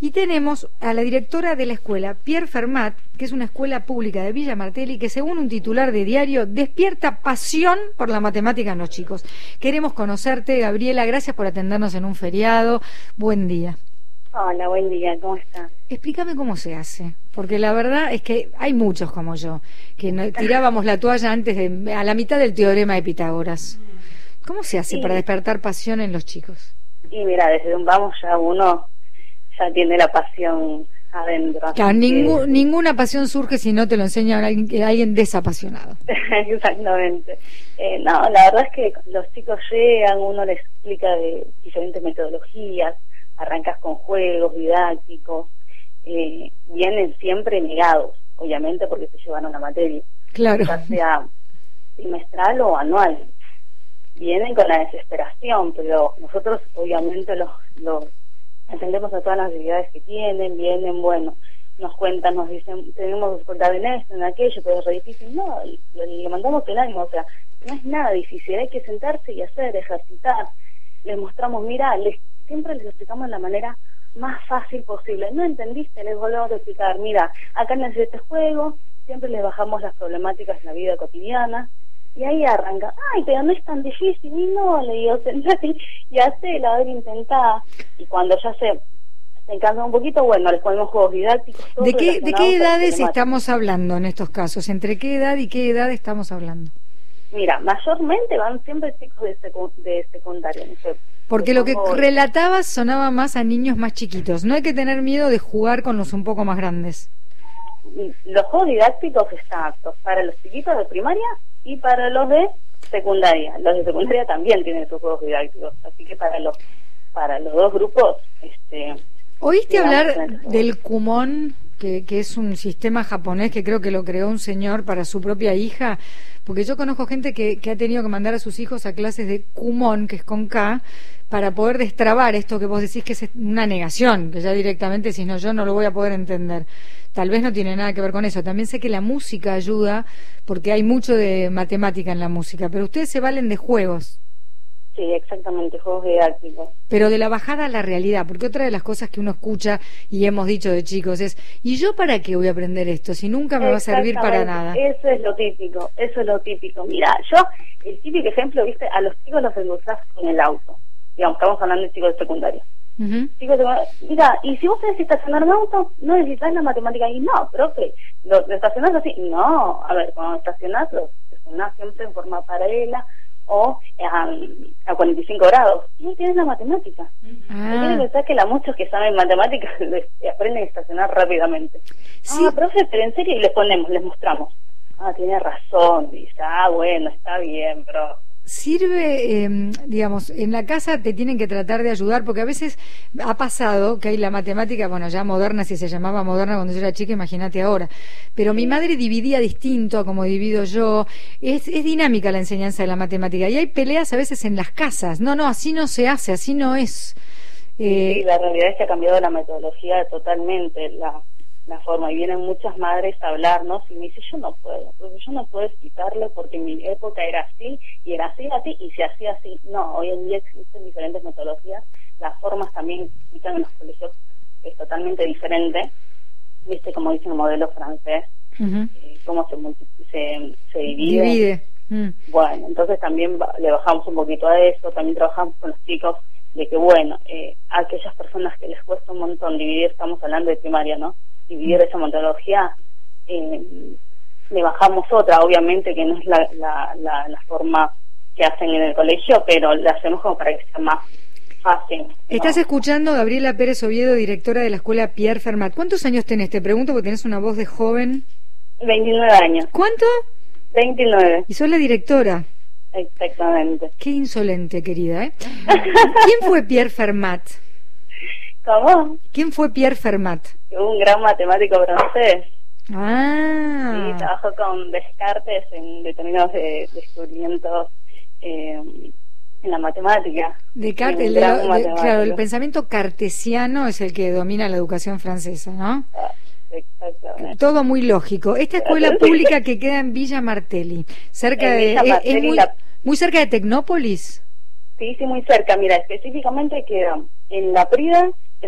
Y tenemos a la directora de la escuela, Pierre Fermat, que es una escuela pública de Villa Martelli, que según un titular de diario, despierta pasión por la matemática en los chicos. Queremos conocerte, Gabriela, gracias por atendernos en un feriado. Buen día. Hola, buen día, ¿cómo estás? Explícame cómo se hace, porque la verdad es que hay muchos como yo, que tirábamos la toalla a la mitad del teorema de Pitágoras. ¿Cómo se hace para despertar pasión en los chicos? Y mira, desde un vamos ya uno ya tiene la pasión adentro. Claro, ninguna pasión surge si no te lo enseña alguien desapasionado. Exactamente. No, la verdad es que los chicos llegan, uno les explica de diferentes metodologías, arrancas con juegos didácticos, vienen siempre negados, obviamente porque se llevan una materia, claro, ya sea trimestral o anual. Vienen con la desesperación, pero nosotros obviamente los atendemos a todas las necesidades que tienen, vienen, bueno, nos cuentan, nos dicen, tenemos dificultad en esto, en aquello, pero es re difícil. No, le mandamos el ánimo, o sea, no es nada difícil, hay que sentarse y hacer, ejercitar. Les mostramos, mira, siempre les explicamos de la manera más fácil posible. ¿No entendiste? Les volvemos a explicar, mira, acá en este juego siempre les bajamos las problemáticas en la vida cotidiana. Y ahí arranca, ay, pero no es tan difícil. Y no, le digo, sentate y hacelo, a ver, intentá. Y cuando ya se encansan un poquito, bueno, les ponemos juegos didácticos. ¿De qué edades estamos hablando en estos casos? ¿Entre qué edad y qué edad estamos hablando? Mira, mayormente van siempre chicos de secundaria, no sé. Porque lo que relatabas sonaba más a niños más chiquitos. No hay que tener miedo de jugar con los un poco más grandes. Los juegos didácticos están aptos para los chiquitos de primaria y para los de secundaria. Los de secundaria también tienen sus juegos didácticos, así que para los dos grupos. ¿Oíste hablar del Kumon, que es un sistema japonés que creo que lo creó un señor para su propia hija? Porque yo conozco gente que ha tenido que mandar a sus hijos a clases de Kumon, que es con K, para poder destrabar esto que vos decís que es una negación, que ya directamente decís, no, yo no lo voy a poder entender. Tal vez no tiene nada que ver con eso. También sé que la música ayuda, porque hay mucho de matemática en la música, pero ustedes se valen de juegos. Sí, exactamente, juegos didácticos. Pero de la bajada a la realidad, porque otra de las cosas que uno escucha y hemos dicho de chicos es, ¿y yo para qué voy a aprender esto si nunca me va a servir para nada? Eso es lo típico. Mira, el típico ejemplo, viste, a los chicos los endulzás con el auto. Digamos, estamos hablando de chicos de secundaria. Chicos de, mira, y si vos tenés que estacionar un auto, no necesitas la matemática. Y no, profe, lo estacionás así. No, a ver, cuando estacionás, lo estacionás siempre en forma paralela o a 45 grados. Y no tienes la matemática. Tienes que pensar que muchos que saben matemáticas aprenden a estacionar rápidamente. Sí. Profe, pero en serio, y les mostramos. Tiene razón. Dice, bueno, está bien, pero... Sirve, digamos, en la casa te tienen que tratar de ayudar, porque a veces ha pasado que hay la matemática, bueno, ya moderna, si se llamaba moderna cuando yo era chica, imagínate ahora, pero mi madre dividía distinto a como divido yo. Es dinámica la enseñanza de la matemática y hay peleas a veces en las casas. No, así no se hace, así no es. Sí, la realidad es que ha cambiado la metodología totalmente, la forma, y vienen muchas madres a hablarnos y me dice, yo no puedo explicarlo porque en mi época era así y era así y se hacía así. No, hoy en día existen diferentes metodologías, las formas también que explican en los colegios es totalmente diferente, viste, como dicen el modelo francés, cómo se divide. Bueno, entonces también le bajamos un poquito a eso, también trabajamos con los chicos de que, bueno, a aquellas personas que les cuesta un montón dividir, estamos hablando de primaria, ¿no? Dividir esa metodología, le bajamos otra, obviamente que no es la forma que hacen en el colegio, pero la hacemos como para que sea más fácil, ¿no? Estás escuchando a Gabriela Pérez Oviedo, directora de la escuela Pierre Fermat. ¿Cuántos años tenés? Te pregunto porque tenés una voz de joven. 29 años. ¿Cuánto? 29. ¿Y sos la directora? Exactamente. Qué insolente, querida, ¿eh? ¿Quién fue Pierre Fermat? ¿Cómo? ¿Quién fue Pierre Fermat? Un gran matemático francés. Sí, trabajó con Descartes en determinados descubrimientos en la matemática. Descartes, claro, el pensamiento cartesiano es el que domina la educación francesa, ¿no? Exactamente. Todo muy lógico. Esta escuela pública que queda en Villa Martelli, cerca de muy cerca de Tecnópolis. Sí, sí, muy cerca. Mira, específicamente queda en La Prida,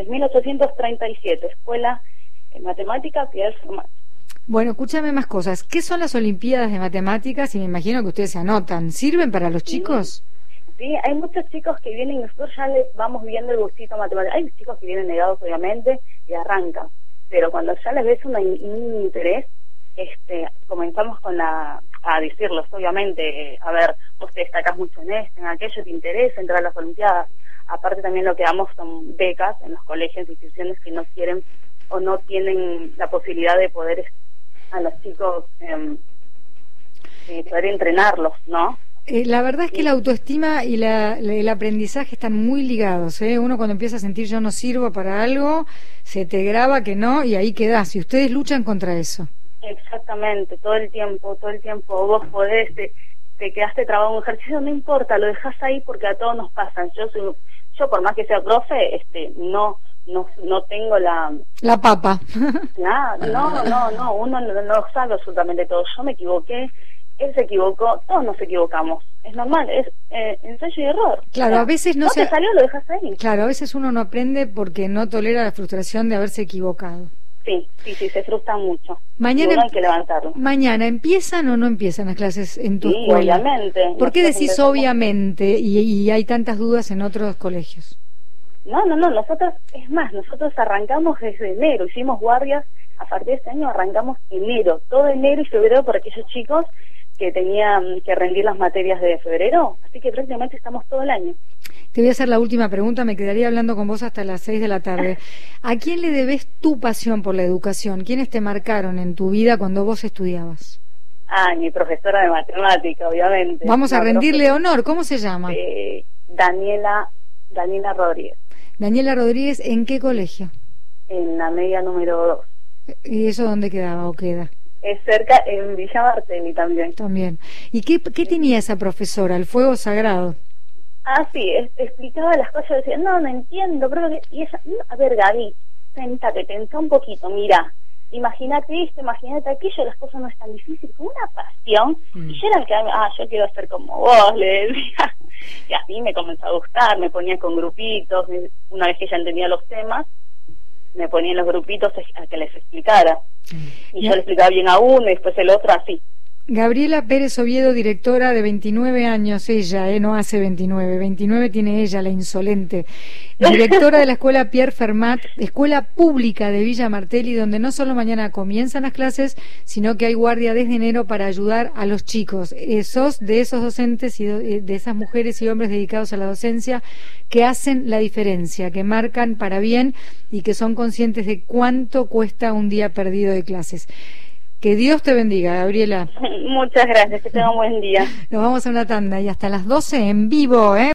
3837, Escuela de Matemática Pierre Fermat. Bueno, escúchame más cosas. ¿Qué son las Olimpiadas de Matemáticas? Y me imagino que ustedes se anotan. ¿Sirven para los chicos? Sí, hay muchos chicos que vienen, nosotros ya les vamos viendo el gustito a matemáticas. Hay chicos que vienen negados, obviamente, y arrancan. Pero cuando ya les ves un interés, comenzamos a decirlos, obviamente, a ver, vos te destacás mucho en esto, en aquello, te interesa entrar a las Olimpiadas. Aparte también lo que damos son becas en los colegios e instituciones que no quieren o no tienen la posibilidad de poder a los chicos poder entrenarlos, ¿no? La verdad es que la autoestima y el aprendizaje están muy ligados, ¿eh? Uno cuando empieza a sentir yo no sirvo para algo, se te graba que no y ahí quedás. Y ustedes luchan contra eso. Exactamente, todo el tiempo vos podés, te quedaste trabado en un ejercicio, no importa, lo dejás ahí porque a todos nos pasan. Yo por más que sea profe, no tengo la papa. No, uno no sabe absolutamente todo. Yo me equivoqué, él se equivocó, todos nos equivocamos. Es normal, es ensayo y error. Claro, a veces no te salió, lo dejas ahí. Claro, a veces uno no aprende porque no tolera la frustración de haberse equivocado. Sí, se frustran mucho. Mañana hay que levantarlo. ¿Mañana empiezan o no empiezan las clases en tu escuela? Obviamente. ¿Por qué decís obviamente y hay tantas dudas en otros colegios? No, nosotros arrancamos desde enero, hicimos guardias, a partir de este año arrancamos enero, todo enero y febrero por aquellos chicos que tenían que rendir las materias de febrero, así que prácticamente estamos todo el año. Te voy a hacer la última pregunta, me quedaría hablando con vos hasta las 6 de la tarde. ¿A quién le debes tu pasión por la educación? ¿Quiénes te marcaron en tu vida cuando vos estudiabas? Mi profesora de matemática, obviamente. Vamos a rendirle honor, ¿cómo se llama? Daniela Rodríguez. Daniela Rodríguez, ¿en qué colegio? En la media número 2. ¿Y eso dónde quedaba o queda? Es cerca, en Villa Martelli también. También. ¿Y qué tenía esa profesora? ¿El fuego sagrado? Sí, explicaba las cosas, decía, no entiendo, pero y ella, a ver, Gaby, sentate, pensá un poquito, mira, imagínate esto, imagínate aquello, las cosas no es tan difíciles, con una pasión, y yo era el que, yo quiero ser como vos, le decía, y así me comenzó a gustar, me ponía con grupitos, una vez que ella entendía los temas, me ponía en los grupitos a que les explicara, y yo le explicaba bien a uno y después el otro así. Gabriela Pérez Oviedo, directora de 29 años, ella, no hace 29 tiene ella, la insolente, directora de la Escuela Pierre Fermat, escuela pública de Villa Martelli, donde no solo mañana comienzan las clases, sino que hay guardia desde enero para ayudar a los chicos. Sos de esos docentes y de esas mujeres y hombres dedicados a la docencia que hacen la diferencia, que marcan para bien y que son conscientes de cuánto cuesta un día perdido de clases. Que Dios te bendiga, Gabriela. Muchas gracias, que tenga un buen día. Nos vamos a una tanda y hasta las 12 en vivo, ¿eh?